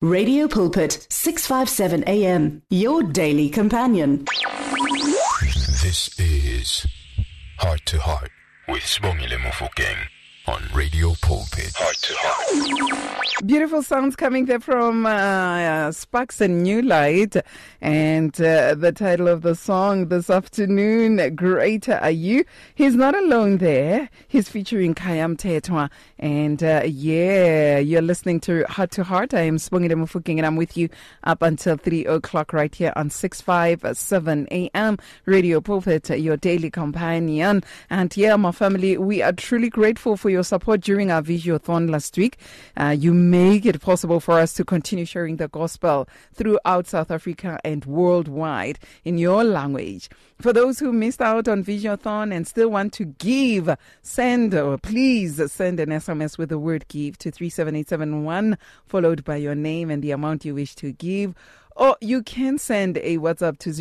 Radio Pulpit, 657 AM, your daily companion. This is Heart to Heart with Sibongile Mofokeng on Radio Pulpit. Heart to Heart. Beautiful sounds coming there from Sparks and New Light. And the title of the song this afternoon, Greater Are You. He's not alone there. He's featuring Kayam Tetwa. And you're listening to Heart. I am Sibongile Mofokeng and I'm with you up until 3 o'clock right here on 657 AM. Radio Pulpit, your daily companion. And my family, we are truly grateful for your support during our Visiothon last week. You make it possible for us to continue sharing the gospel throughout South Africa and worldwide in your language. For those who missed out on Visiothon and still want to give, please send an SMS with the word give to 37871, followed by your name and the amount you wish to give. Or you can send a WhatsApp to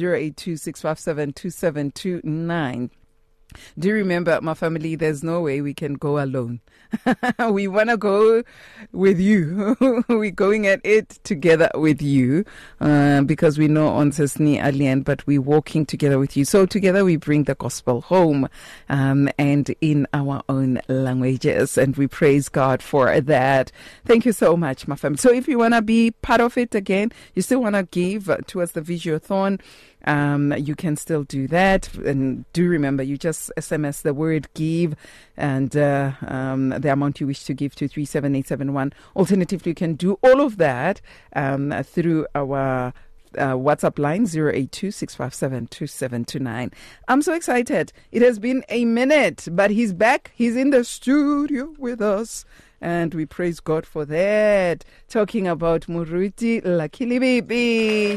082-657-2729. Do remember, my family, there's no way we can go alone. We want to go with you. We're going at it together with you because we know on Sesni Alien, but we're walking together with you. So together we bring the gospel home and in our own languages. And we praise God for that. Thank you so much, my family. So if you want to be part of it again, you still want to give towards the Visiothon, you can still do that. And do remember, you just SMS the word give and the amount you wish to give to 37871. Alternatively, you can do all of that through our WhatsApp line 082-657-2729. I'm so excited. It has been a minute, but he's back. He's in the studio with us. And we praise God for that. Talking about Muruti Lakili Baby.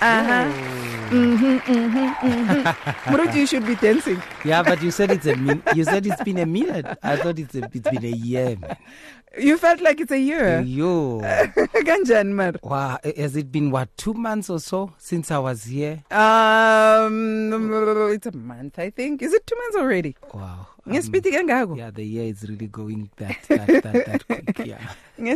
Muruti, you should be dancing. Yeah, but you said it's been a minute. I thought it's been a year, man. You felt like it's a year. Yo. Wow, has it been 2 months or so since I was here? It's a month, I think. Is it 2 months already? Wow. Yeah, the year is really going that quick. Yeah.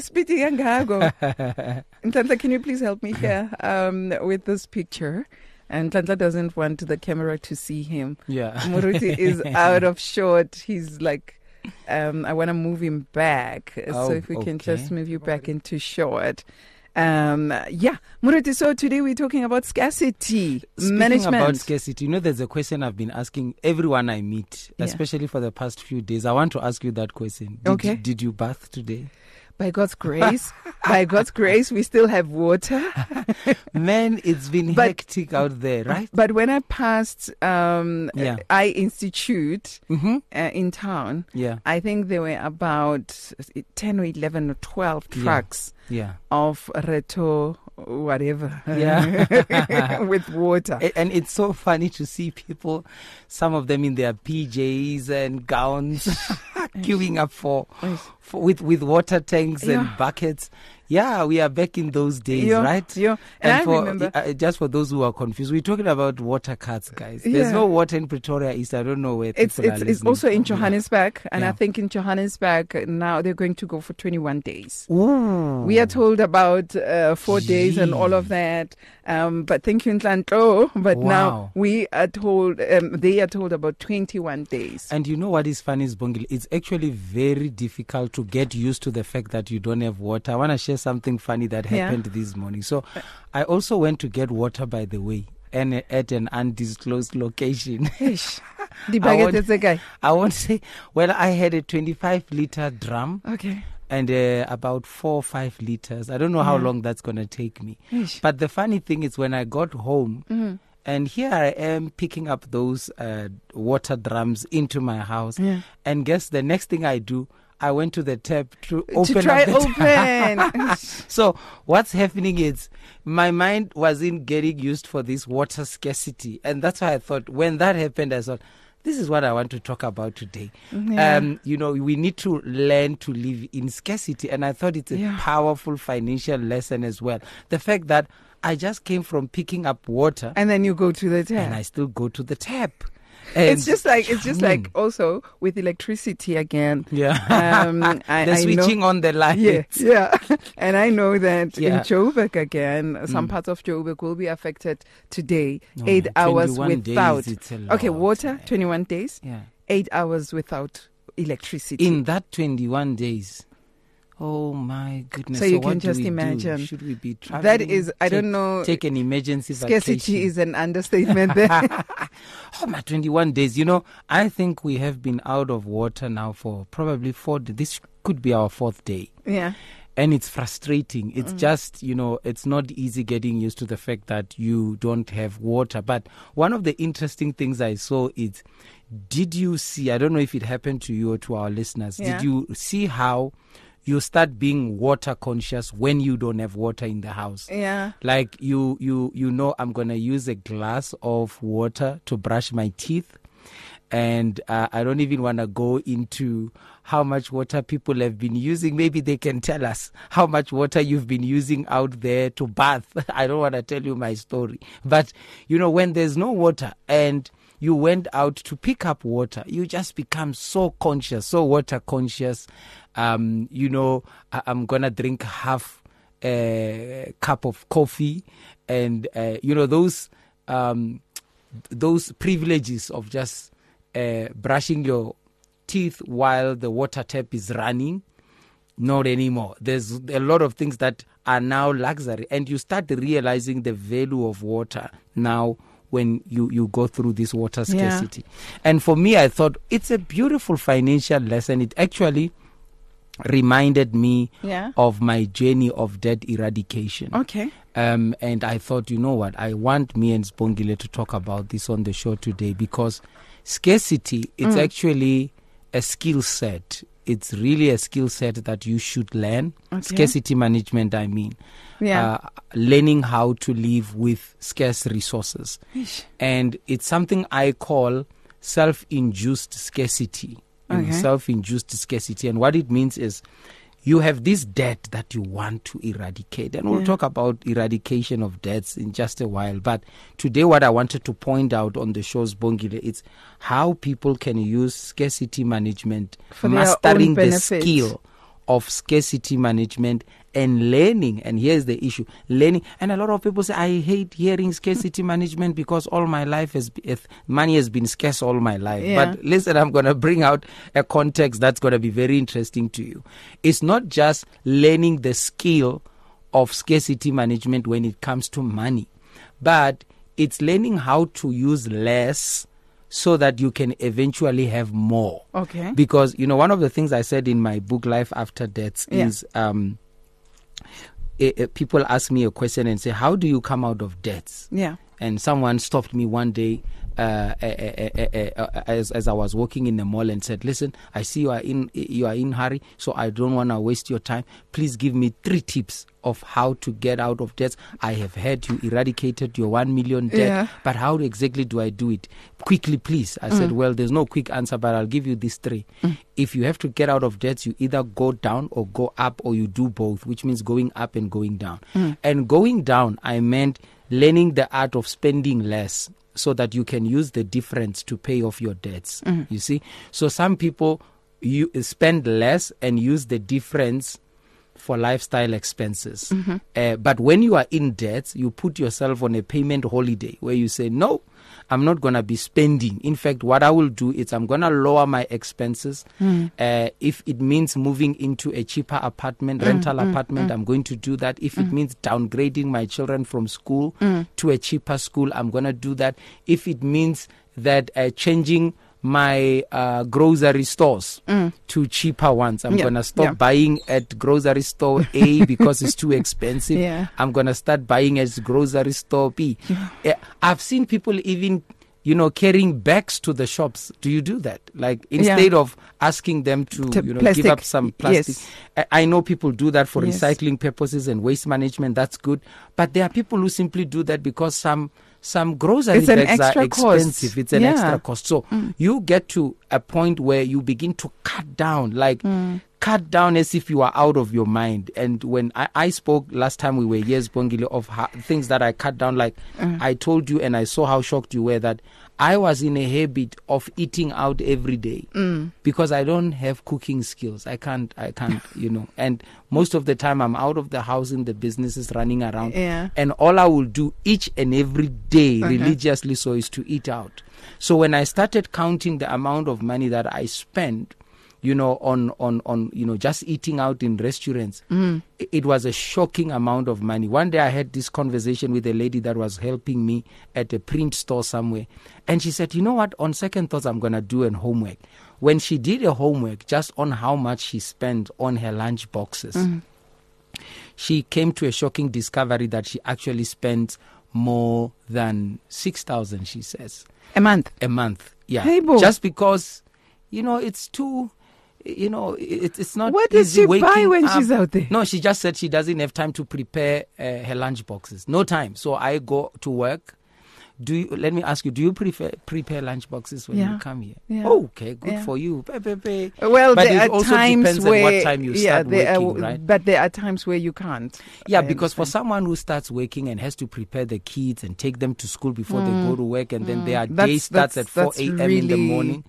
Ntantla, can you please help me here with this picture? And Ntantla doesn't want the camera to see him. Yeah. Muruti is out of shot. He's like, I want to move him back. So if we can just move you back into short. Muruti, so today we're talking about scarcity management. Speaking about scarcity, there's a question I've been asking everyone I meet, especially for the past few days. I want to ask you that question. Did you bath today? By God's grace, we still have water. Man, it's been hectic out there, right? But when I passed I Institute in town, I think there were about 10 or 11 or 12 trucks of Reto whatever with water. And it's so funny to see people, some of them in their PJs and gowns queuing up with water tanks and buckets. Yeah, we are back in those days, right? Yeah. And I remember. Just for those who are confused, we're talking about water carts, guys. There's no water in Pretoria East. I don't know where people are listening. It's also in Johannesburg, and I think in Johannesburg now they're going to go for 21 days. Ooh. We are told about 4 days and all of that. But thank you, Ntlanto. But now we are told, they are told about 21 days. And you know what is funny is, Bongile, it's actually very difficult to get used to the fact that you don't have water. I want to share something funny that happened this morning. So I also went to get water, by the way, and at an undisclosed location. I won't say. Well, I had a 25-liter drum. Okay. And about 4 or 5 liters. I don't know how long that's going to take me. But the funny thing is, when I got home, and here I am picking up those water drums into my house. And guess the next thing I do, I went to the tap to open open. So what's happening is my mind wasn't getting used for this water scarcity. And that's why I thought, when that happened, I thought, this is what I want to talk about today. We need to learn to live in scarcity. And I thought it's a powerful financial lesson as well. The fact that I just came from picking up water. And then you go to the tap. And I still go to the tap. It's just like also with electricity again. Yeah. They're switching on the lights. Yeah. And I know that in Yeah. Joburg again, some parts of Joburg will be affected today. 8 hours 21 without. days, it's a Okay, lot, water, man. 21 days. Yeah. 8 hours without electricity. In that 21 days. Oh my goodness. So you what can do just we do? imagine. Should we be traveling? That is, I don't know. Take an emergency Scarcity vacation. is an understatement there. Oh my, 21 days. You know, I think we have been out of water now for probably 4 days. This could be our 4th day. Yeah. And it's frustrating. It's just, you know, it's not easy getting used to the fact that you don't have water. But one of the interesting things I saw is, did you see, I don't know if it happened to you or to our listeners, Yeah. did you see how you start being water conscious when you don't have water in the house? Yeah. Like you know, I'm going to use a glass of water to brush my teeth. And I don't even want to go into how much water people have been using. Maybe they can tell us how much water you've been using out there to bath. I don't want to tell you my story. But, you know, when there's no water and you went out to pick up water, you just become so conscious, so water conscious. You know, I'm going to drink half a cup of coffee. And, you know, those privileges of just brushing your teeth while the water tap is running, not anymore. There's a lot of things that are now luxury, and you start realizing the value of water now when you go through this water scarcity. And for me, I thought it's a beautiful financial lesson. It actually reminded me of my journey of debt eradication. Okay. And I thought, you know what, I want me and Sbongile to talk about this on the show today, because scarcity, it's actually a skill set. It's really a skill set that you should learn. Okay. Scarcity management, I mean. Learning how to live with scarce resources. And it's something I call self-induced scarcity. Okay. Self-induced scarcity. And what it means is you have this debt that you want to eradicate. And we'll talk about eradication of debts in just a while. But today what I wanted to point out on the show's Bongile, it's how people can use scarcity management, for their mastering own the benefit. skill of scarcity management and learning. And here's the issue, learning. And a lot of people say, I hate hearing scarcity management because all my life money has been scarce all my life. But listen, I'm going to bring out a context that's going to be very interesting to you. It's not just learning the skill of scarcity management when it comes to money, but it's learning how to use less so that you can eventually have more. Okay. Because, you know, one of the things I said in my book, Life After Debts, is people ask me a question and say, how do you come out of debts? Yeah. And someone stopped me one day as I was walking in the mall and said, listen, I see you are in hurry, so I don't want to waste your time. Please give me 3 tips of how to get out of debts. I have heard you eradicated your 1 million debt, but how exactly do I do it? Quickly, please. I said, well, there's no quick answer, but I'll give you these 3. If you have to get out of debts, you either go down or go up, or you do both, which means going up and going down. And going down, I meant learning the art of spending less so that you can use the difference to pay off your debts. You see? So some people you spend less and use the difference for lifestyle expenses. But when you are in debt, you put yourself on a payment holiday where you say, no, I'm not going to be spending. In fact, what I will do is I'm going to lower my expenses. If it means moving into a cheaper apartment, rental apartment, I'm going to do that. If it means downgrading my children from school to a cheaper school, I'm going to do that. If it means that changing my grocery stores to cheaper ones, I'm going to stop buying at grocery store A because it's too expensive. I'm going to start buying at grocery store B. I've seen people even, you know, carrying bags to the shops. Do you do that? Like, instead of asking them to you know, give up some plastic. I know people do that for recycling purposes and waste management. That's good. But there are people who simply do that because some grocery bags are expensive. It's an extra cost. So you get to a point where you begin to cut down, like cut down as if you are out of your mind. And when I spoke last time we were here, Bongile, of things that I cut down, like I told you and I saw how shocked you were that I was in a habit of eating out every day because I don't have cooking skills. I can't, and most of the time I'm out of the house and the business is running around. Yeah. And all I will do each and every day religiously so is to eat out. So when I started counting the amount of money that I spent, on just eating out in restaurants, it was a shocking amount of money. One day I had this conversation with a lady that was helping me at a print store somewhere. And she said, you know what, on second thoughts, I'm going to do an homework. When she did a homework just on how much she spent on her lunch boxes, she came to a shocking discovery that she actually spent more than 6,000, she says. A month? A month, yeah. Hey, Bo. Just because, it's too... it's not. What does she buy when she's out there? No, she just said she doesn't have time to prepare her lunch boxes. No time. So I go to work. Let me ask you, do you prepare lunch boxes when you come here? Yeah. Oh, okay, good for you. Well, but there it are also times depends where, on what time you start working, right? But there are times where you can't. Yeah, because for someone who starts working and has to prepare the kids and take them to school before they go to work, and then their day starts at 4 a.m. in the morning.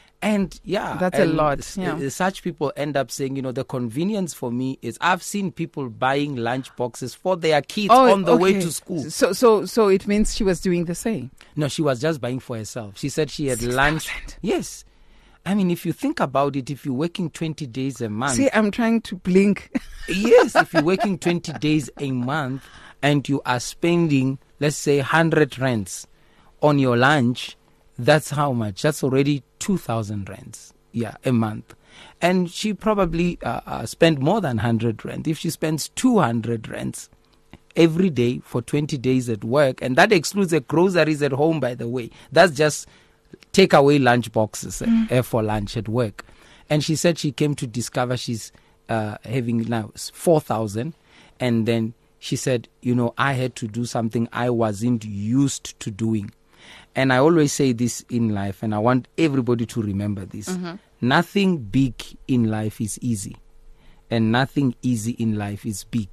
And that's a lot. Yeah. Such people end up saying, the convenience for me is I've seen people buying lunch boxes for their kids on the way to school. So it means she was doing the same. No, she was just buying for herself. She said she had 6,000. lunch. Yes. I mean, if you think about it, if you're working 20 days a month. See, I'm trying to blink. Yes, if you're working 20 days a month and you are spending, let's say, 100 rands on your lunch, that's how much? That's already 2,000 rands, a month. And she probably spent more than 100 rand. If she spends 200 rands every day for 20 days at work, and that excludes the groceries at home, by the way. That's just take away lunch boxes for lunch at work. And she said she came to discover she's having now 4,000. And then she said, I had to do something I wasn't used to doing. And I always say this in life, and I want everybody to remember this. Nothing big in life is easy, and nothing easy in life is big.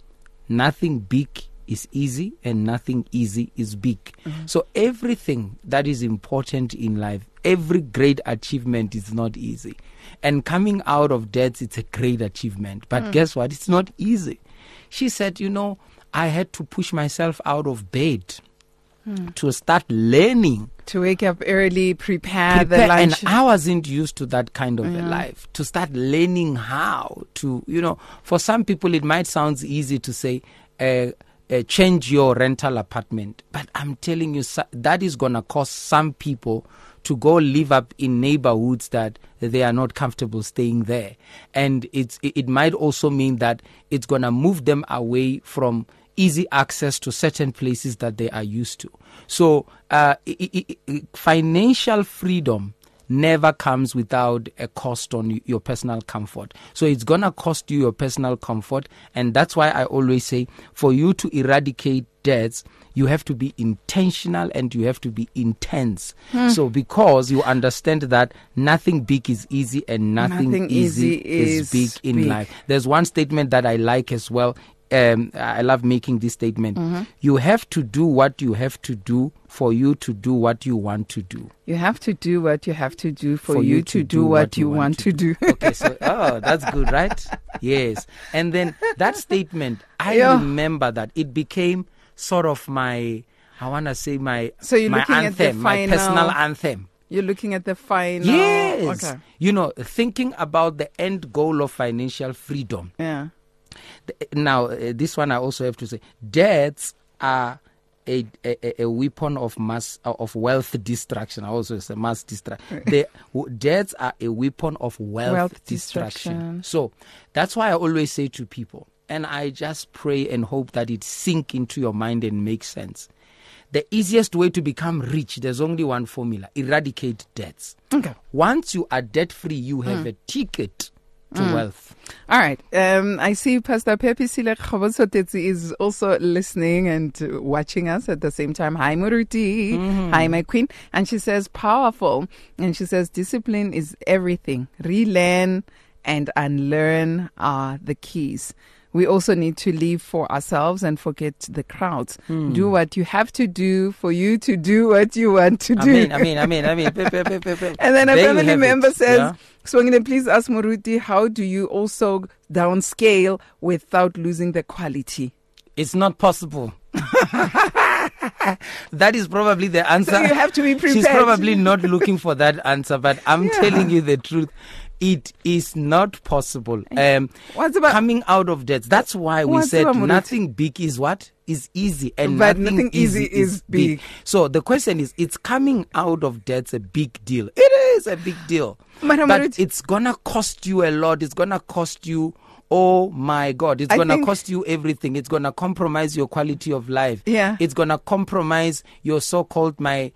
Nothing big is easy, and nothing easy is big. So everything that is important in life, every great achievement is not easy. And coming out of debts, it's a great achievement. But guess what? It's not easy. She said, I had to push myself out of bed to start learning. To wake up early, prepare the lunch. And I wasn't used to that kind of a life. To start learning how to, for some people it might sound easy to say, change your rental apartment. But I'm telling you, that is going to cost some people to go live up in neighborhoods that they are not comfortable staying there. And it might also mean that it's going to move them away from easy access to certain places that they are used to. So financial freedom never comes without a cost on your personal comfort. So it's going to cost you your personal comfort. And that's why I always say, for you to eradicate debts, you have to be intentional and you have to be intense. So because you understand that nothing big is easy and nothing easy is big in life. There's one statement that I like as well. I love making this statement. You have to do what you have to do for you to do what you want to do. You have to do what you have to do for you to do what you want to do. Okay, so that's good, right? Yes. And then that statement, I remember that it became sort of my anthem, my personal anthem. You're looking at the final. Yes. Okay. Thinking about the end goal of financial freedom. Yeah. Now, this one I also have to say, debts are a weapon of wealth destruction. I also say mass destruction. Debts are a weapon of wealth destruction. So that's why I always say to people, and I just pray and hope that it sink into your mind and make sense. The easiest way to become rich, there's only one formula: eradicate debts. Okay. Once you are debt free, you have a ticket to wealth. All right. I see Pastor Pepe Silek Khabotsotetsi is also listening and watching us at the same time. Hi, Muruti. Hi, my queen. And she says, powerful. And she says, discipline is everything. Relearn and unlearn are the keys. we also need to live for ourselves and forget the crowds. Do what you have to do for you to do what you want to do. Amen. And then a There you family have member it. says, Yeah. Swangile, please ask Moruti, how do you also downscale without losing the quality? It's not possible. That is probably the answer. So you have to be prepared. She's probably not looking for that answer, but I'm telling you the truth. It is not possible. What's about Coming out of debts? That's why we What's said about Moruti? nothing big is what? Is easy. And But nothing easy is big. So the question is coming out of debts a big deal? It is a big deal. Madam But Moruti, it's going to cost you a lot. It's going to cost you, oh my God, it's I going to think- cost you everything. It's going to compromise your quality of life. Yeah. It's going to compromise your so-called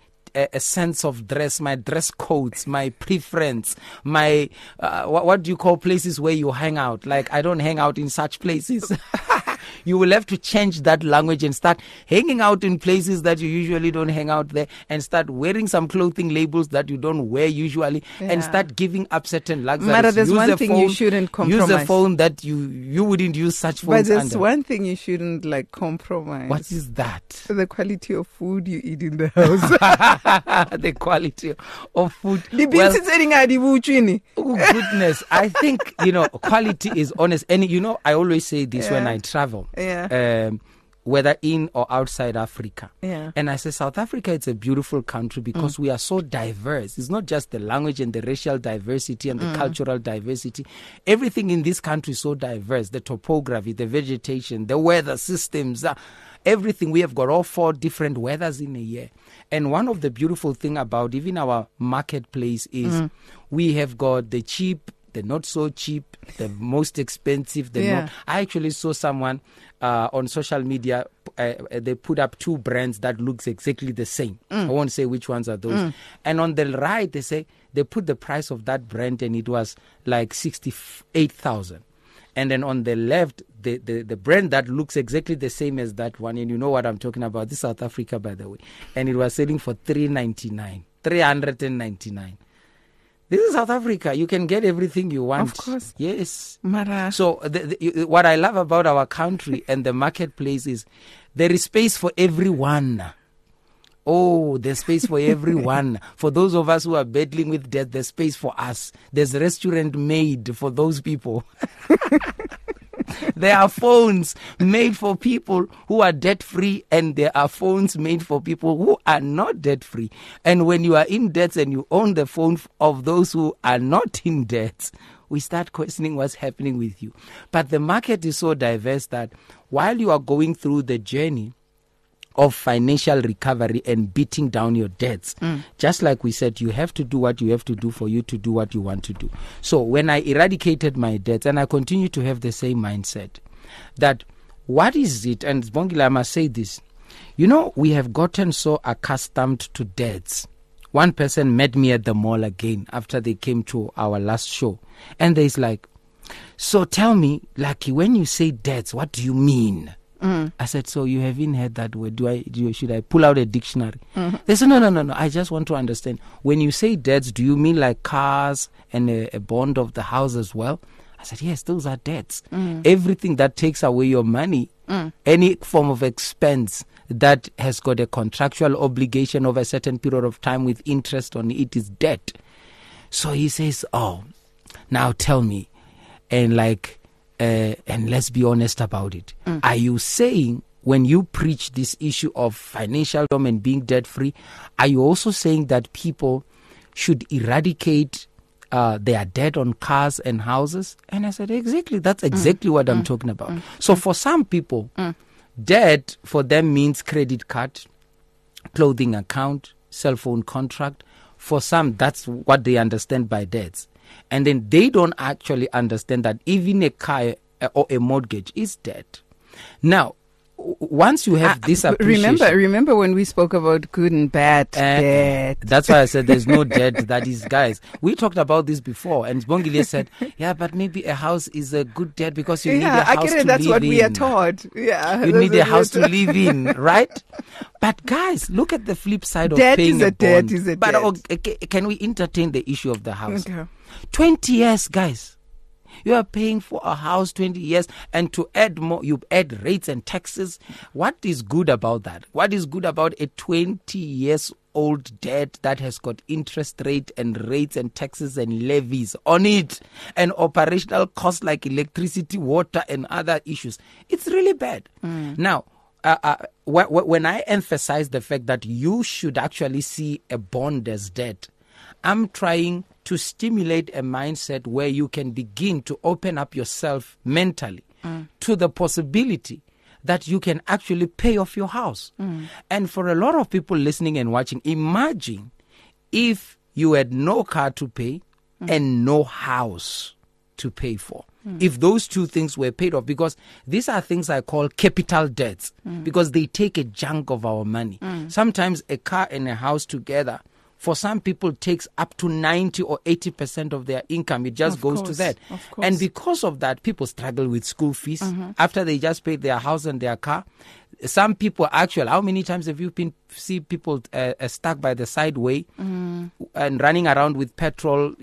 a sense of dress, my dress codes, my preference, my what do you call places where you hang out? Like, I don't hang out in such places. You will have to change that language and start hanging out in places that you usually don't hang out there, and start wearing some clothing labels that you don't wear usually, and Yeah. start giving up certain luxuries. Mara, there's Use one a thing you phone- shouldn't Use a compromise. phone that you wouldn't use such but phones there's under. one thing you shouldn't like compromise. What is that? the quality of food you eat in the house? The quality of food. The Well, beans setting at the buchini. oh goodness, I think, quality is honest. And I always say this when Yeah. I travel. Yeah. Whether in or outside Africa. Yeah. And I say South Africa, it's a beautiful country because we are so diverse. It's not just the language and the racial diversity and the cultural diversity. Everything in this country is so diverse. The topography, the vegetation, the weather systems, everything. We have got all 4 different weathers in a year. And one of the beautiful thing about even our marketplace is we have got the cheap, the not so cheap, the most expensive, the Yeah. not. I actually saw someone on social media, they put up 2 brands that looks exactly the same. I won't say which ones are those. And on the right, they say they put the price of that brand and it was like 68,000. And then on the left, the brand that looks exactly the same as that one, and you know what I'm talking about, this is South Africa, by the way, and it was selling for 399. This is South Africa. You can get everything you want. Of course. Yes. Mara. So what I love about our country and the marketplace is there is space for everyone. Oh, there's space for everyone. For those of us who are battling with debt, there's space for us. There's a restaurant made for those people. There are phones made for people who are debt-free, and there are phones made for people who are not debt-free. And when you are in debt and you own the phone of those who are not in debt, we start questioning what's happening with you. But the market is so diverse that while you are going through the journey of financial recovery and beating down your debts, just like we said, you have to do what you have to do for you to do what you want to do. So when I eradicated my debts, and I continue to have the same mindset, that what is it, and Bongile, I must say this, we have gotten so accustomed to debts. One person met me at the mall again after they came to our last show, and they's like, so tell me, Lucky, when you say debts, what do you mean? I said, so you haven't heard that word. Should I pull out a dictionary? They said, no. I just want to understand. When you say debts, do you mean like cars and a bond of the house as well? I said, yes, those are debts. Everything that takes away your money, any form of expense that has got a contractual obligation of a certain period of time with interest on it is debt. So he says, oh, now tell me, and let's be honest about it. Are you saying when you preach this issue of financial freedom and being debt-free, are you also saying that people should eradicate their debt on cars and houses? And I said, exactly. That's exactly what I'm talking about. So for some people, debt for them means credit card, clothing account, cell phone contract. For some, that's what they understand by debts. And then they don't actually understand that even a car or a mortgage is debt. Now, once you have this appreciation... Remember when we spoke about good and bad debt? That's why I said there's no debt that is, guys. We talked about this before, and Bongile said, yeah, but maybe a house is a good debt because you need a house to live in. That's what we are taught. Yeah, you need a house to live in, right? But guys, look at the flip side of debt paying is a bond. debt is a But debt. can we entertain the issue of the house? Okay. 20 years, guys. You are paying for a house 20 years, and to add more, you add rates and taxes. What is good about that? What is good about a 20 years old debt that has got interest rate and rates and taxes and levies on it, and operational costs like electricity, water, and other issues? It's really bad. Now, when I emphasize the fact that you should actually see a bond as debt, I'm trying to stimulate a mindset where you can begin to open up yourself mentally to the possibility that you can actually pay off your house. And for a lot of people listening and watching, imagine if you had no car to pay and no house to pay for. If those two things were paid off, because these are things I call capital debts, because they take a chunk of our money. Sometimes a car and a house together, for some people, takes up to 90 or 80% of their income. It just goes to that. And because of that, people struggle with school fees after they just paid their house and their car. Some people actually, how many times have you see people stuck by the sideway and running around with petrol,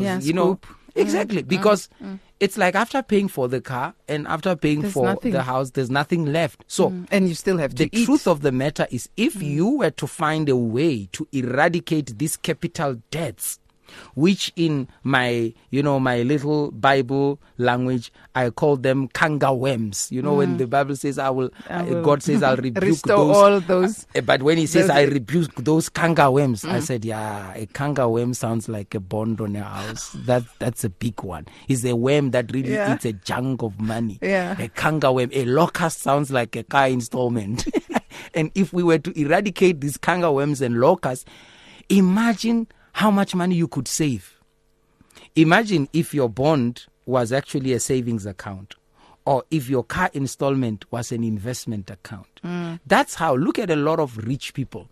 Exactly, because it's like after paying for the car and after paying the house, there's nothing left. So, and you still have to eat. The truth of the matter is, if you were to find a way to eradicate these capital debts, which in my little Bible language, I call them kangawems. When the Bible says God says I'll rebuke restore all those. But when he says I rebuke those kangawems, I said, a kangawem sounds like a bond on a house. That's a big one. It's a worm that really eats a chunk of money. A kangawem, a locust sounds like a car installment. And if we were to eradicate these kangawems and locusts, imagine how much money you could save. Imagine if your bond was actually a savings account, or if your car installment was an investment account. That's how, look at a lot of rich people,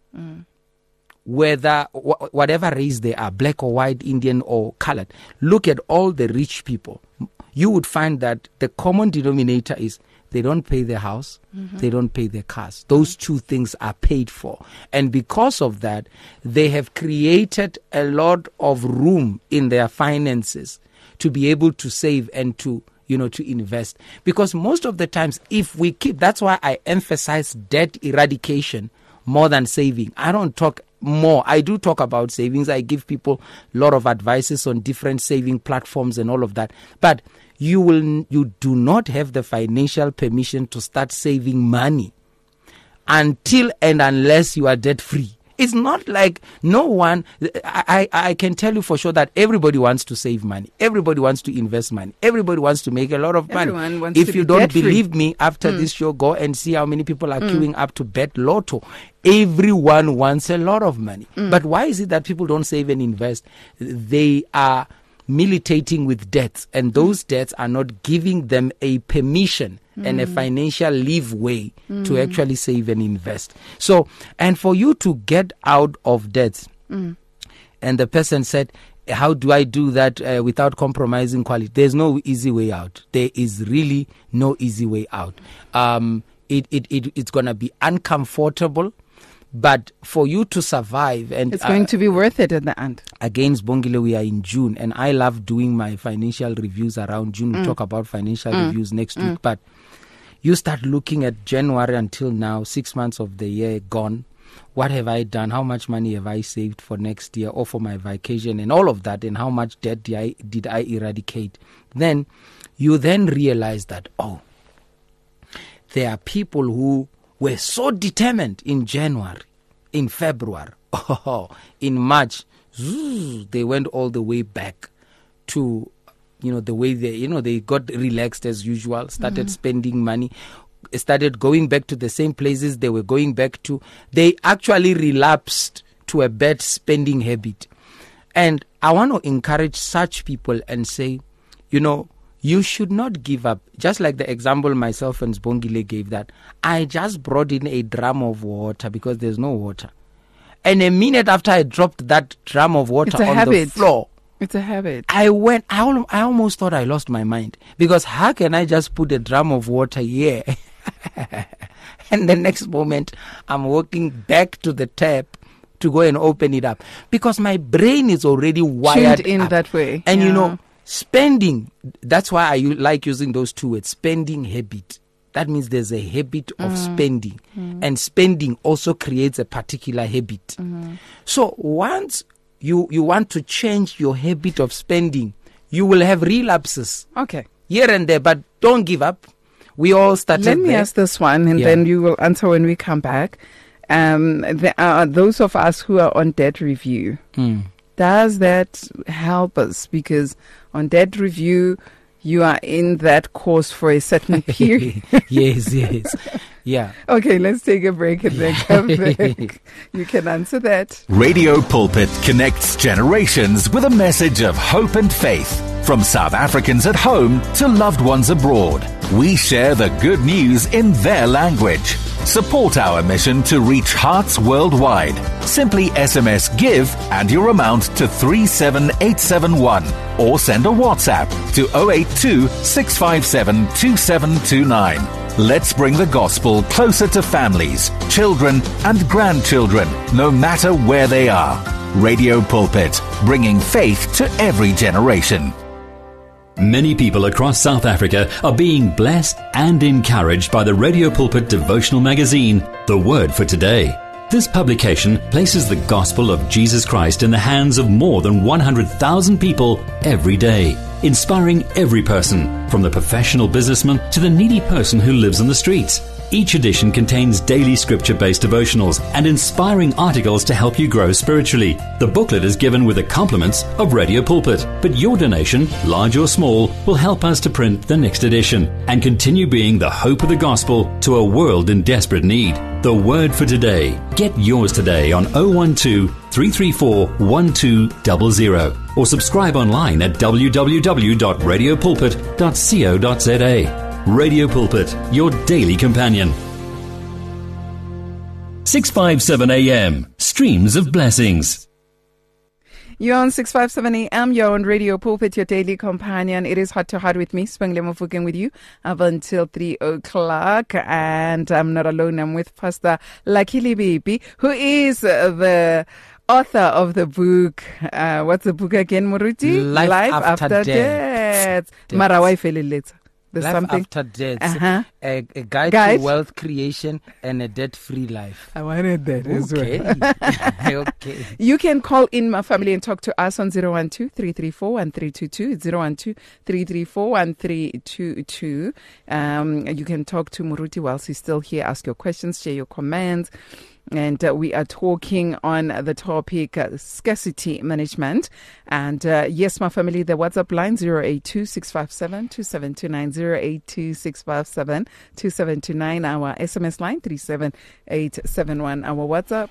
whether whatever race they are, black or white, Indian or colored. Look at all the rich people. You would find that the common denominator is they don't pay their house, they don't pay their cars. Those two things are paid for. And because of that, they have created a lot of room in their finances to be able to save and to invest. Because most of the times, if we keep, that's why I emphasize debt eradication more than saving. I don't talk more. I do talk about savings. I give people a lot of advices on different saving platforms and all of that. But you do not have the financial permission to start saving money until and unless you are debt free. It's not like no one, I can tell you for sure that everybody wants to save money. Everybody wants to invest money. Everybody wants to make a lot of money. If you don't believe me, after this show, go and see how many people are queuing up to bet lotto. Everyone wants a lot of money. But why is it that people don't save and invest? They are militating with debts, and those debts are not giving them a permission and a financial leeway to actually save and invest. So, and for you to get out of debts, and the person said, how do I do that without compromising quality? There's no easy way out. There is really no easy way out. It's going to be uncomfortable, but for you to survive, and it's going to be worth it at the end. Against Bongile, we are in June, and I love doing my financial reviews around June. We talk about financial reviews next week, but you start looking at January until now, 6 months of the year gone. What have I done? How much money have I saved for next year or for my vacation and all of that? And how much debt did I eradicate? Then you realize that, there are people who were so determined in January, in February, in March, they went all the way back to, the way they got relaxed as usual, started spending money, started going back to the same places they were going back to. They actually relapsed to a bad spending habit. And I want to encourage such people and say, you should not give up. Just like the example myself and Zbongile gave, that I just brought in a drum of water because there's no water. And a minute after I dropped that drum of water on the floor, it's a habit. I almost thought I lost my mind, because how can I just put a drum of water here? And the next moment I'm walking back to the tap to go and open it up, because my brain is already wired tuned in up. that way. And Spending, that's why I like using those two words, spending habit. That means there's a habit of spending. And spending also creates a particular habit. So once you want to change your habit of spending, you will have relapses. Okay. Here and there, but don't give up. We all started Let me there. ask this one, and then you will answer when we come back. There are those of us who are on debt review. Does that help us? Because on debt review, you are in that course for a certain period. Yes. Yeah. Okay, let's take a break and then come back. You can answer that. Radio Pulpit connects generations with a message of hope and faith. From South Africans at home to loved ones abroad, we share the good news in their language. Support our mission to reach hearts worldwide. Simply SMS GIVE and your amount to 37871 or send a WhatsApp to 082 657 2729. Let's bring the gospel closer to families, children and grandchildren, no matter where they are. Radio Pulpit, bringing faith to every generation. Many people across South Africa are being blessed and encouraged by the Radio Pulpit devotional magazine, The Word for Today. This publication places the gospel of Jesus Christ in the hands of more than 100,000 people every day, inspiring every person, from the professional businessman to the needy person who lives on the streets. Each edition contains daily scripture-based devotionals and inspiring articles to help you grow spiritually. The booklet is given with the compliments of Radio Pulpit, but your donation, large or small, will help us to print the next edition and continue being the hope of the gospel to a world in desperate need. The Word for Today. Get yours today on 012 334 1200 or subscribe online at www.radiopulpit.co.za. Radio Pulpit, your daily companion. 657 AM, Streams of Blessings. You're on 657 AM, you're on Radio Pulpit, your daily companion. It is Heart to Heart with me, Sibongile Mofokeng, with you up until 3 o'clock. And I'm not alone, I'm with Pastor Lucky Bibi, who is the author of the book. What's the book again, Moruti? Life After Death. Mara wife later. There's Life something After Death, a guide to wealth creation and a debt-free life. I wanted that as well. Okay. You can call in, my family, and talk to us on 012-334-1322. It's 012-334-1322. You can talk to Muruti whilst he's still here. Ask your questions, share your comments. And we are talking on the topic scarcity management. And yes, my family, the WhatsApp line 082-657-2729, 082-657-2729. Our SMS line 37871. Our WhatsApp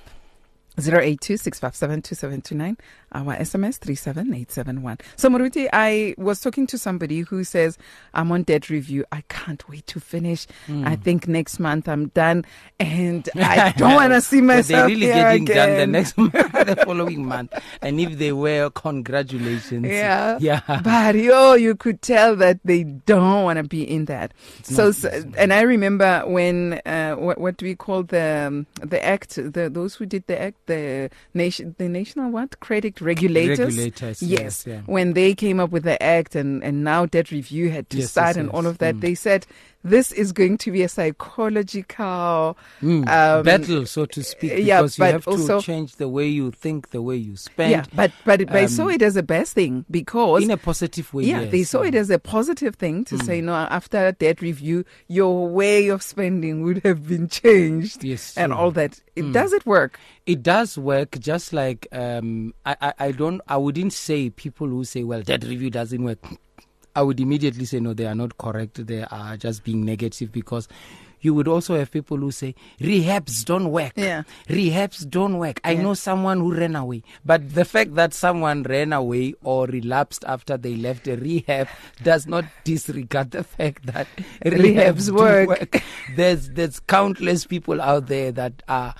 082-657-2729. Our SMS 37871. So Moruti, I was talking to somebody who says, I'm on debt review. I can't wait to finish. I think next month I'm done, and I don't want to see myself they're really getting again. done the next month, the following month. And if they were, congratulations. Yeah. But you could tell that they don't want to be in that. And I remember when what do we call the act? Those who did the act, the national what? Credit regulators. Yes. Yeah. When they came up with the act and now debt review had to start and all of that, they said this is going to be a psychological battle, so to speak, because you have also to change the way you think, the way you spend. Yeah, but they saw it as a best thing, because in a positive way. Yeah, they saw it as a positive thing to say, no, after debt review, your way of spending would have been changed. Yes, and all that. Does it work? It does work. Just like I wouldn't say people who say, well, debt review doesn't work, I would immediately say, no, they are not correct. They are just being negative, because you would also have people who say, rehabs don't work. Yeah. Rehabs don't work. I know someone who ran away. But the fact that someone ran away or relapsed after they left a rehab does not disregard the fact that rehabs work. There's countless people out there that are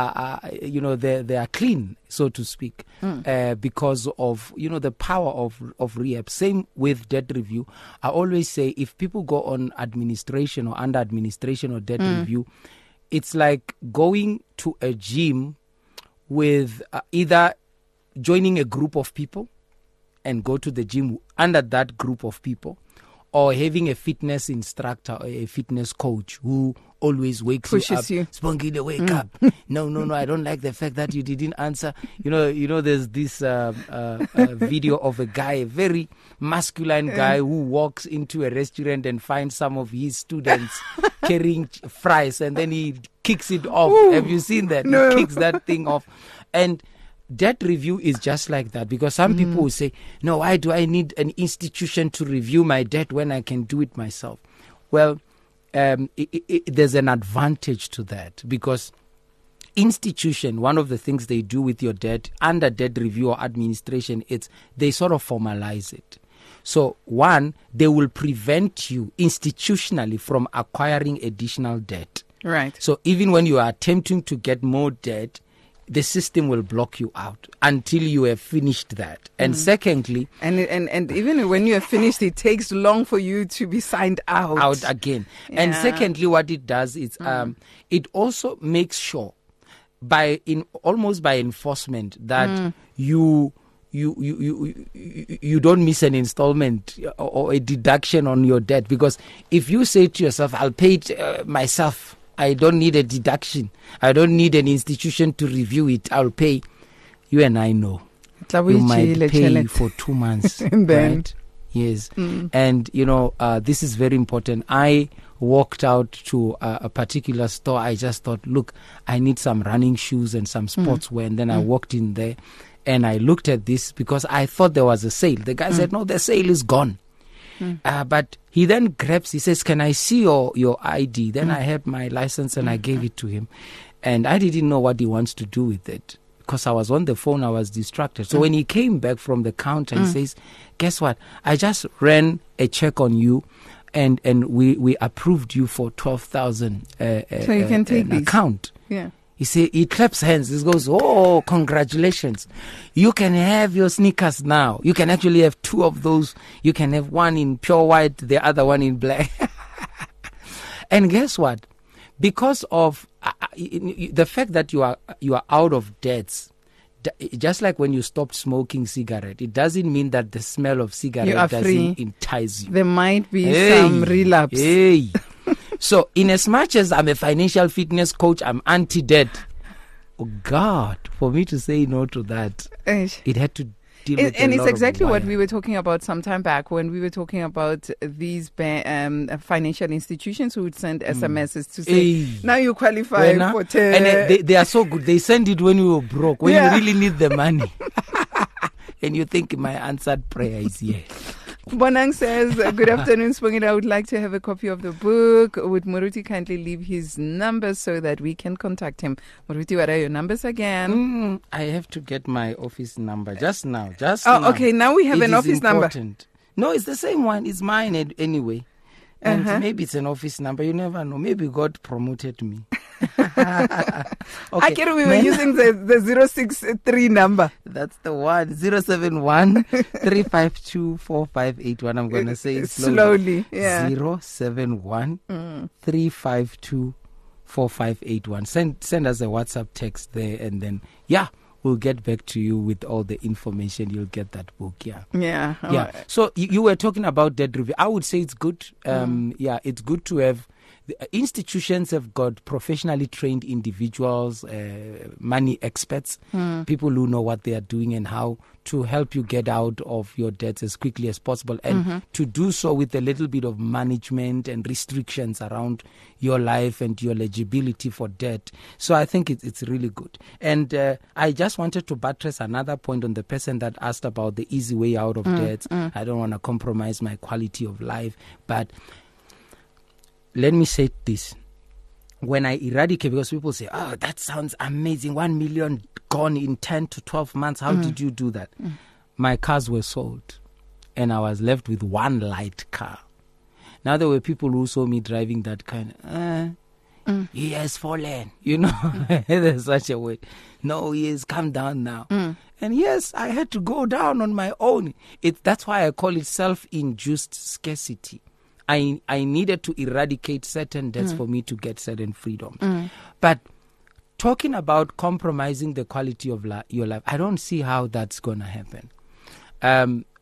they are clean, so to speak, because of the power of rehab. Same with debt review. I always say, if people go on administration or under administration or debt review, it's like going to a gym with either joining a group of people and go to the gym under that group of people, or having a fitness instructor or a fitness coach who always wakes Pushes you you. up. Spunky, wake up. No, I don't like the fact that you didn't answer. You know, there's this video of a guy, a very masculine guy who walks into a restaurant and finds some of his students carrying fries, and then he kicks it off. Ooh, have you seen that? no. He kicks that thing off. And debt review is just like that, because some people will say, no, why do I need an institution to review my debt when I can do it myself? Well, there's an advantage to that, because institution, one of the things they do with your debt under debt review or administration, it's they sort of formalize it. So one, they will prevent you institutionally from acquiring additional debt. Right. So even when you are attempting to get more debt, the system will block you out until you have finished that. And secondly, And even when you have finished, it takes long for you to be signed out. again. And Yeah. secondly, what it does is it also makes sure almost by enforcement that you don't miss an installment or a deduction on your debt. Because if you say to yourself, I'll pay it myself, I don't need a deduction, I don't need an institution to review it, I'll pay, you and I know you might pay for 2 months. And then- right? Yes. And this is very important. I walked out to a particular store. I just thought, look, I need some running shoes and some sportswear. And then I walked in there and I looked at this because I thought there was a sale. The guy said, no, the sale is gone. But he then he says, can I see your ID? Then I had my license and I gave it to him. And I didn't know what he wants to do with it, because I was on the phone, I was distracted. So when he came back from the counter, he says, guess what? I just ran a check on you and we approved you for 12,000 So you can take these. account. Yeah. He claps hands. He goes, oh, congratulations. You can have your sneakers now. You can actually have 2 of those. You can have one in pure white, the other one in black. And guess what? Because of the fact that you are out of debts, just like when you stopped smoking cigarette, it doesn't mean that the smell of You are cigarette doesn't free. entice you. There might be some relapse. Hey. So, in as much as I'm a financial fitness coach, I'm anti-debt. Oh God, for me to say no to that, Eish. it had to deal with And a it's lot of exactly what wire. we were talking about some time back when we were talking about these financial institutions who would send SMSs to say, Hey. now you qualify Wena, for and they are so good. They send it when you were broke, when Yeah. you really need the money. And you think my answered prayer is here. Bonang says, good afternoon, Spongile. I would like to have a copy of the book. Would Muruti kindly leave his numbers so that we can contact him? Muruti, what are your numbers again? I have to get my office number just now. Now. Okay, now we have It an is office number. important. No, it's the same one. It's mine anyway. And maybe it's an office number. You never know. Maybe God promoted me. I can we were using the 063 number. That's the one. 071 352 4581. I'm going to say it Slowly, yeah. 071 352 4581. Send us a WhatsApp text there, and then, we'll get back to you with all the information. You'll get that book, Yeah. Yeah. So you were talking about debt review. I would say it's good. It's good to have. Institutions have got professionally trained individuals, money experts, people who know what they are doing and how to help you get out of your debts as quickly as possible, and to do so with a little bit of management and restrictions around your life and your eligibility for debt. So I think it's really good. And I just wanted to buttress another point on the person that asked about the easy way out of debts. I don't want to compromise my quality of life, but let me say this. When I eradicate, because people say, oh, that sounds amazing, 1 million gone in 10 to 12 months. How did you do that? My cars were sold and I was left with one light car. Now there were people who saw me driving that kind. He has fallen, there's such a way. No, he has come down now. And yes, I had to go down on my own. That's why I call it self-induced scarcity. I needed to eradicate certain debts for me to get certain freedoms. But talking about compromising the quality of your life, I don't see how that's going to happen.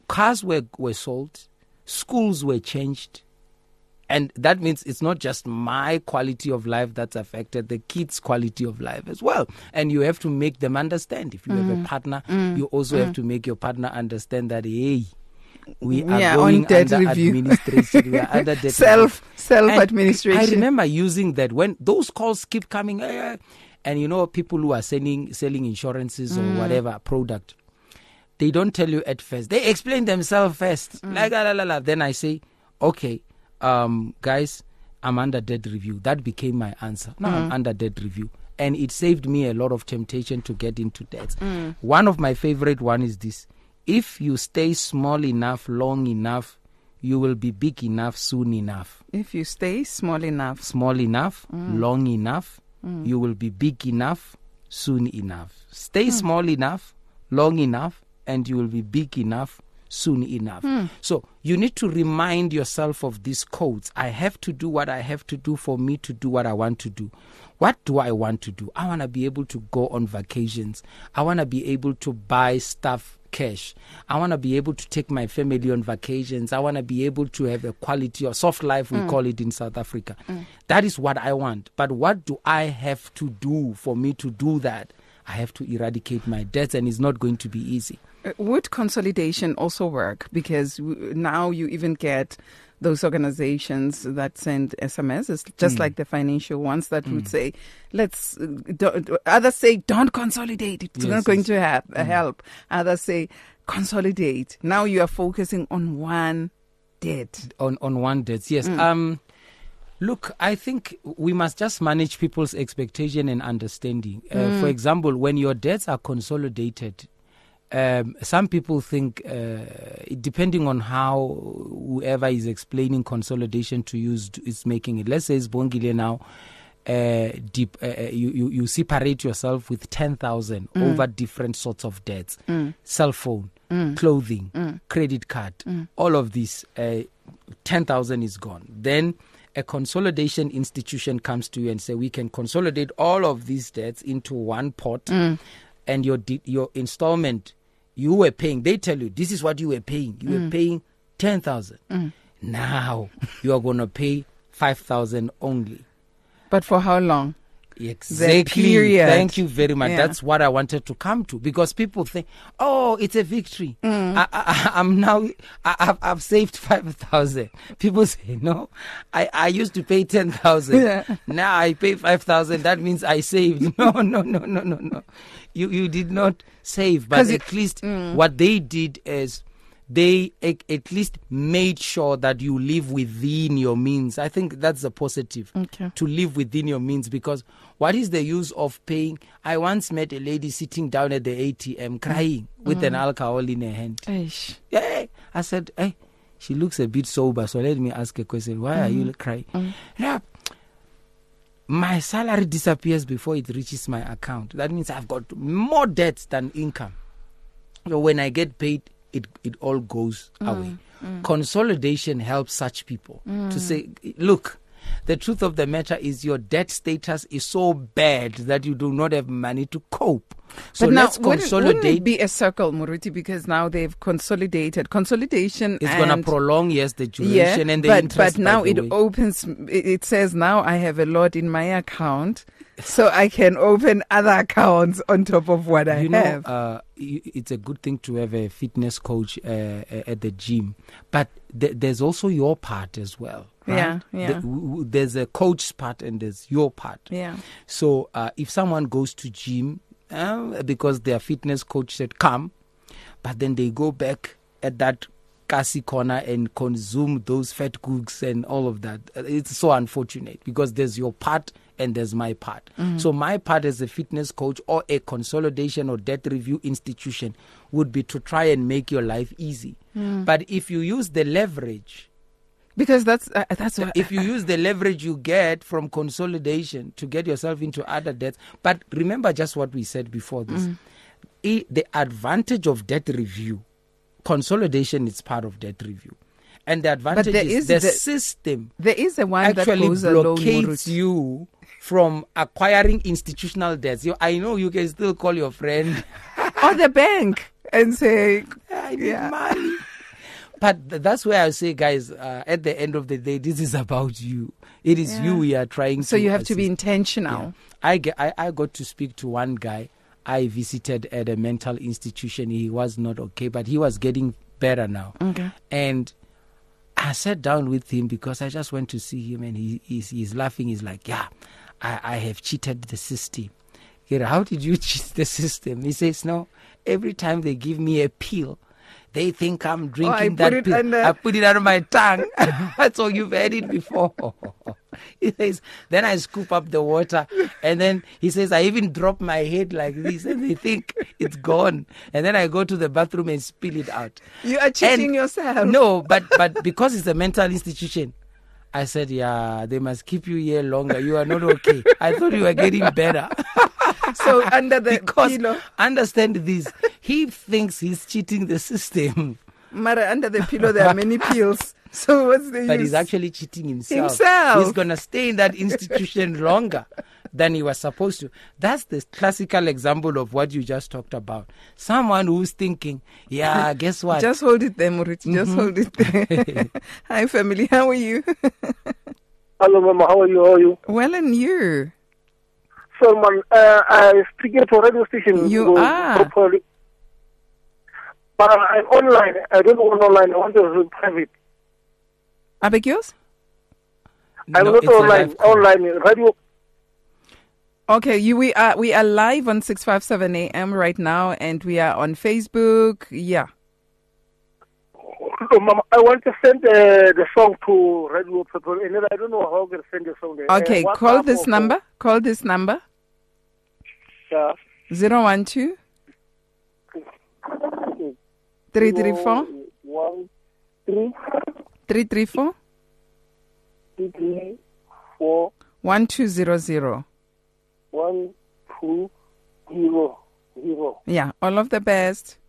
cars were sold, schools were changed. And that means it's not just my quality of life that's affected, the kids' quality of life as well. And you have to make them understand. If you have a partner, you also have to make your partner understand that, hey, we are going under administration. We are under debt self-administration. I remember using that when those calls keep coming, and people who are selling insurances or whatever product, they don't tell you at first. They explain themselves first. Then I say, okay, guys, I'm under debt review. That became my answer. Now I'm under debt review. And it saved me a lot of temptation to get into debt. One of my favorite one is this. If you stay small enough, long enough, you will be big enough soon enough. If you stay small enough, long enough, you will be big enough soon enough. Stay small enough, long enough, and you will be big enough soon enough. So you need to remind yourself of these codes. I have to do what I have to do for me to do what I want to do. What do I want to do? I want to be able to go on vacations. I want to be able to buy stuff cash. I want to be able to take my family on vacations. I want to be able to have a quality or soft life, we call it in South Africa. That is what I want. But what do I have to do for me to do that? I have to eradicate my debts, and it's not going to be easy. Would consolidation also work? Because now you even get those organizations that send SMSs, just like the financial ones that would say, others say, don't consolidate. It's not going to help. Others say, consolidate. Now you are focusing on one debt. On one debt, yes. Look, I think we must just manage people's expectation and understanding. For example, when your debts are consolidated, some people think, depending on how whoever is explaining consolidation to you is making it. Let's say it's Bongile now. You separate yourself with 10,000 over different sorts of debts: cell phone, clothing, credit card, all of this. 10,000 is gone. Then a consolidation institution comes to you and say, we can consolidate all of these debts into one pot, and your installment you were paying, they tell you this is what you were paying. You were paying 10,000. Now you are going to pay 5,000 only. But for how long? Exactly. Thank you very much. That's what I wanted to come to, because people think, oh, it's a victory. I've saved 5,000. People say, no, I used to pay 10,000. Now I pay 5,000. That means I saved. No. You did not save, but at least what they did is they at least made sure that you live within your means. I think that's a positive, to live within your means, because what is the use of paying? I once met a lady sitting down at the ATM crying with an alcohol in her hand. Yeah, I said, hey, she looks a bit sober, so let me ask a question. Why are you crying? Yeah, my salary disappears before it reaches my account. That means I've got more debts than income. So when I get paid, it all goes away. Consolidation helps such people to say, look, the truth of the matter is your debt status is so bad that you do not have money to cope. So but now, let's consolidate. Wouldn't it be a circle, Muruti, because now they've consolidated. Consolidation is going to prolong, the duration and the interest. But now it opens, it says now I have a lot in my account, so I can open other accounts on top of what I have. It's a good thing to have a fitness coach at the gym, but there's also your part as well. Right? There's a coach's part and there's your part. So if someone goes to gym because their fitness coach said come, but then they go back at that Kasi corner and consume those fat cooks and all of that, it's so unfortunate, because there's your part and there's my part. So my part as a fitness coach or a consolidation or debt review institution would be to try and make your life easy. But if you use the leverage, because that's what, if you use the leverage you get from consolidation to get yourself into other debts. But remember just what we said before this. The advantage of debt review, consolidation is part of debt review. And the advantage is the system. There is a one actually that goes blockates you from acquiring institutional debts. I know you can still call your friend or the bank and say, I need money. But that's where I say, guys, at the end of the day, this is about you. It is you we are trying to. So you have to be assist. intentional. Yeah. I got to speak to one guy I visited at a mental institution. He was not okay, but he was getting better now. Okay. And I sat down with him because I just went to see him, and he's laughing. He's like, yeah, I have cheated the system. How did you cheat the system? He says, no, every time they give me a pill, they think I'm drinking that pill. I put it under my tongue. So you've had it before. He says, then I scoop up the water, and then he says, I even drop my head like this, and they think it's gone. And then I go to the bathroom and spill it out. You are cheating yourself. No, but because it's a mental institution, I said, yeah, they must keep you here longer. You are not okay. I thought you were getting better. So under the pillow. Understand this. He thinks he's cheating the system. Mara, under the pillow there are many pills. So what's the use? But he's actually cheating himself. He's going to stay in that institution longer than he was supposed to. That's the classical example of what you just talked about. Someone who's thinking, yeah, guess what? Just hold it there, Moruti. Just hold it there. Hi, family. How are you? Hello, Mama. How are you? Well, and you? So, man, I'm speaking to a radio station. You are? Properly. But I'm online. I don't want online. I want to do private. I beg yours? I'm not online. Online radio. Okay, we are live on 657 AM right now, and we are on Facebook. Yeah. So, Mama, I want to send the song to radio people, and I don't know how to send the song there. Okay, call this number. Call this number. Yeah. 012 334 334 1200. 1200. Yeah, all of the best.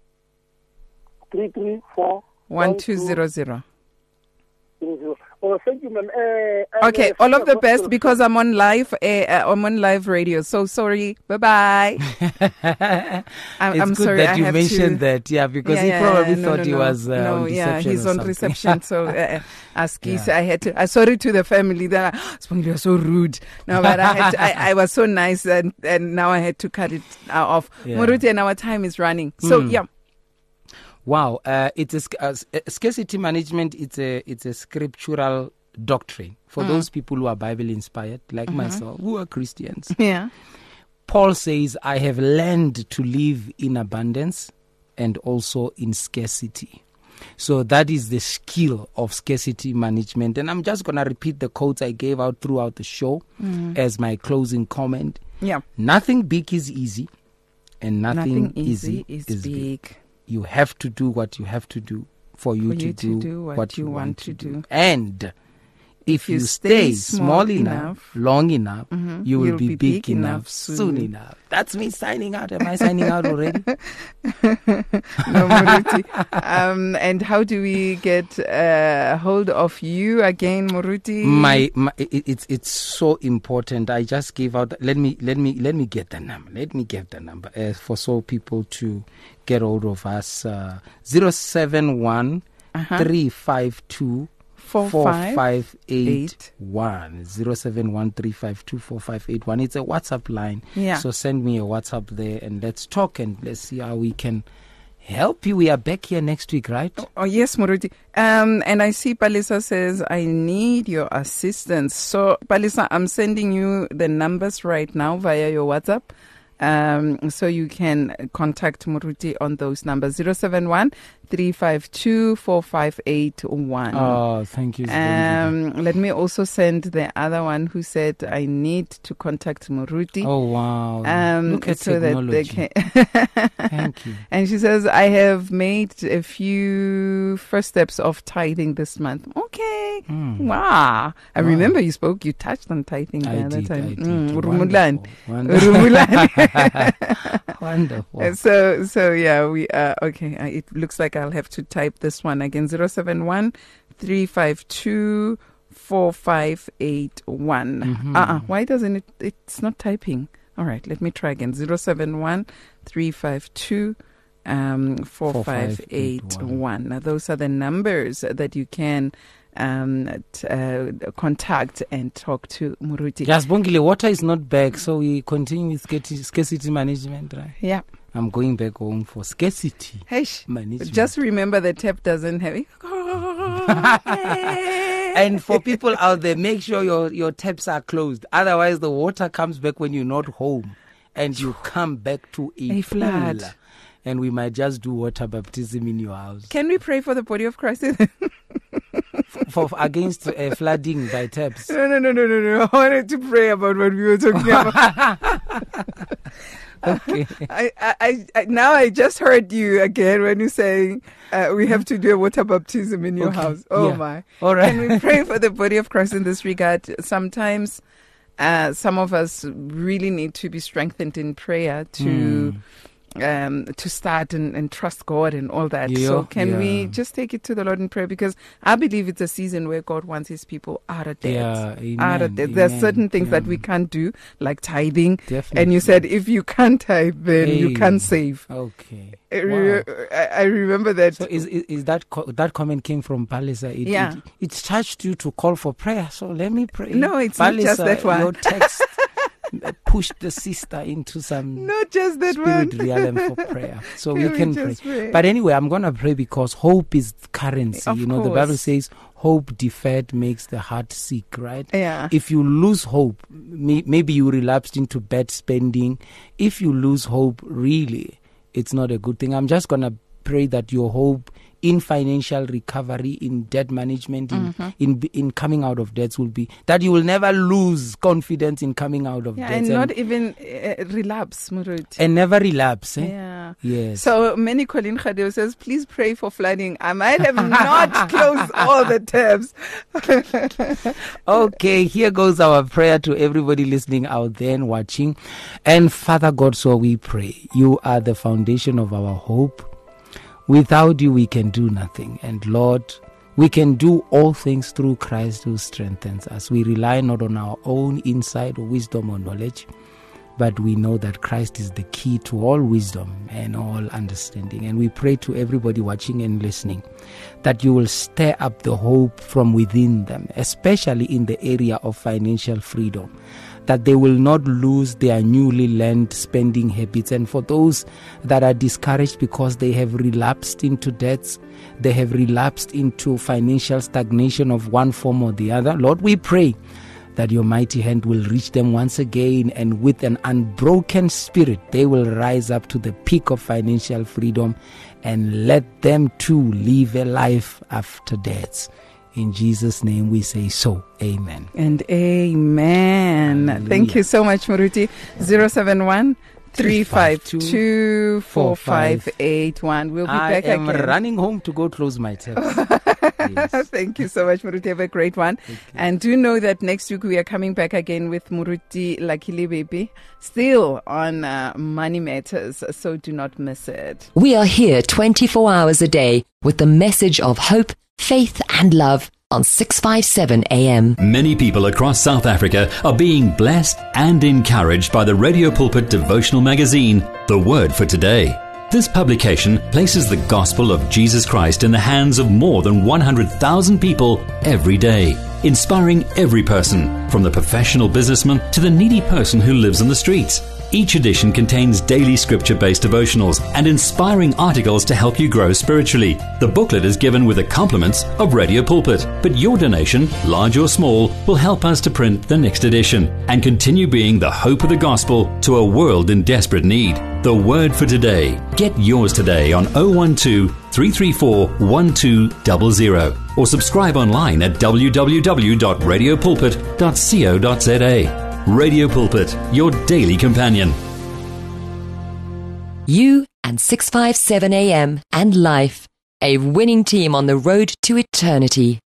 334 1200. Oh, thank you, ma'am. Okay, all of the best because I'm on live. I'm on live radio. So sorry. Bye bye. I'm good sorry. that you mentioned that. Yeah, because he probably thought he was on reception. Yeah, he's on reception. So Askis, Yeah. I had to. Sorry to the family that you were so rude. No, but I was so nice, and now I had to cut it off. Yeah. Moruti, and our time is running. So yeah. Wow, it's a scarcity management. It's a scriptural doctrine for those people who are Bible inspired, like myself, who are Christians. Yeah. Paul says, "I have learned to live in abundance and also in scarcity." So that is the skill of scarcity management. And I'm just gonna repeat the quotes I gave out throughout the show as my closing comment. Yeah. Nothing big is easy, and nothing easy is big. big. You have to do what you have to do for you to do what you want to do. And if you stay small enough, long enough, you will be big enough soon enough. That's me signing out. Am I signing out already? No, Moruti. And how do we get hold of you again, Moruti? It's so important. I just gave out. Let me get the number. Let me get the number for so people to get hold of us. 071 352 4581 07135245581. It's a WhatsApp line. Yeah. So send me a WhatsApp there and let's talk and let's see how we can help you. We are back here next week, right? Oh yes, Moruti. And I see Palisa says, I need your assistance. So Palisa, I'm sending you the numbers right now via your WhatsApp. So you can contact Moruti on those numbers 071-352-4581. Oh, thank you. Let me also send the other one who said I need to contact Moruti. Oh wow! Look at so technology. That they can Thank you. And she says I have made a few first steps of tithing this month. Okay, wow! I remember you touched on tithing the other time. I did. Rumulan. Wonderful. So yeah, we are okay. It looks like I'll have to type this one again. 071-352-4581. Why doesn't it? It's not typing. All right, let me try again. 071-352-4581. 4581. Now, those are the numbers that you can contact and talk to Muruti. Yes, Bongile, water is not back, so we continue with scarcity management, right? Yeah. I'm going back home for scarcity management. Just remember the tap doesn't have it. And for people out there, make sure your taps are closed. Otherwise, the water comes back when you're not home and you come back to a flood. Pool. And we might just do water baptism in your house. Can we pray for the body of Christ? for against flooding by taps? No. I wanted to pray about what we were talking about. Okay. I now I just heard you again when you saying we have to do a water baptism in your house. Oh my! All right. Can we pray for the body of Christ in this regard? Sometimes, some of us really need to be strengthened in prayer to start and trust God and all that. So can we just take it to the Lord in prayer? Because I believe it's a season where God wants his people out of debt. Out of debt. There are certain things that we can't do, like tithing. Definitely. And you said if you can't tithe, then you can't save. Okay. Wow. I remember that. So is that comment came from Palisa? It charged you to call for prayer. So let me pray. No, it's Palisa, not just that one. Your text pushed the sister into some not just that spirit one. realm for prayer. So we can pray. But anyway, I'm going to pray because hope is currency. Of course. The Bible says hope deferred makes the heart sick, right? Yeah. If you lose hope, maybe you relapsed into bad spending. If you lose hope, really, it's not a good thing. I'm just going to pray that your hope in financial recovery, in debt management, in coming out of debts will be that you will never lose confidence in coming out of debts. And not even relapse, Muruti. And never relapse. Yeah. Yes. So many Colin Khadeo says, please pray for flooding. I might have not closed all the tabs. Okay, here goes our prayer to everybody listening out there and watching. And Father God, so we pray. You are the foundation of our hope. Without you, we can do nothing. And Lord, we can do all things through Christ who strengthens us. We rely not on our own insight or wisdom or knowledge, but we know that Christ is the key to all wisdom and all understanding. And we pray to everybody watching and listening that you will stir up the hope from within them, especially in the area of financial freedom, that they will not lose their newly learned spending habits. And for those that are discouraged because they have relapsed into debts, they have relapsed into financial stagnation of one form or the other, Lord, we pray that your mighty hand will reach them once again, and with an unbroken spirit, they will rise up to the peak of financial freedom, and let them too live a life after death. In Jesus' name we say so. Amen. And amen. Hallelujah. Thank you so much, Muruti. 071-352-4581. We'll be back again. I am running home to go close my tabs. Yes. Thank you so much, Muruti. Have a great one. And do know that next week we are coming back again with Muruti Lakili Baby, still on Money Matters. So do not miss it. We are here 24 hours a day with the message of hope, faith and love on 657 AM. Many people across South Africa are being blessed and encouraged by the Radio Pulpit devotional magazine, The Word for Today. This publication places the gospel of Jesus Christ in the hands of more than 100,000 people every day, inspiring every person, from the professional businessman to the needy person who lives on the streets. Each edition contains daily scripture-based devotionals and inspiring articles to help you grow spiritually. The booklet is given with the compliments of Radio Pulpit, but your donation, large or small, will help us to print the next edition and continue being the hope of the gospel to a world in desperate need. The Word for Today. Get yours today on 012-334-1200 or subscribe online at www.radiopulpit.co.za. Radio Pulpit, your daily companion. You and 657 AM and life, a winning team on the road to eternity.